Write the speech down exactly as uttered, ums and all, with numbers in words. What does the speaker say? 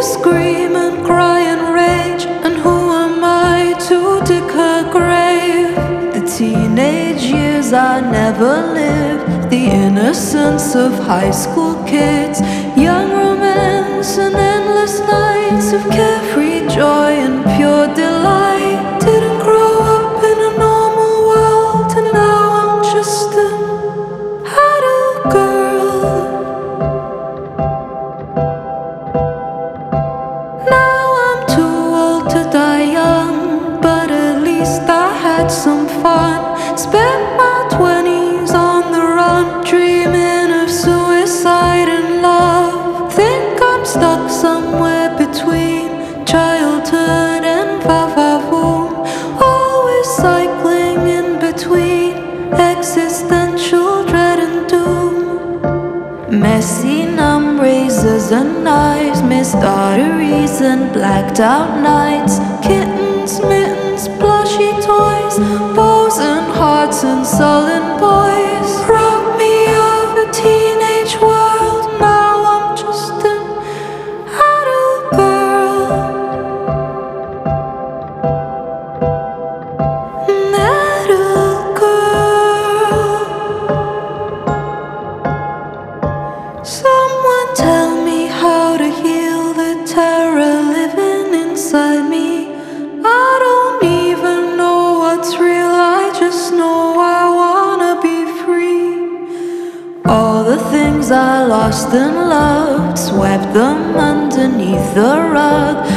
scream and cry and rage, and who am I to dig her grave? The teenage years I never lived, the innocence of high school kids, young romance and endless nights of carefree joy and pure delight. Didn't grow up in a normal world, and now I'm just an adult girl. Now I'm too old to die young, but at least I had some fun. Spent my twenties on the run, dreaming of suicide and love. Think I'm stuck somewhere between childhood and va-va-voom, always cycling in between existential dread and doom. Messy numb razors and knives, missed arteries and blacked out nights, kittens, mittens, plushy toys, bows and hearts and sullen boys. Robbed me of a teenage world, now I'm just an adult girl. An adult girl. Someone tell me how to heal the terror living inside me. I don't even know what's real, I just know I wanna be free. All the things I lost and loved, swept them underneath the rug.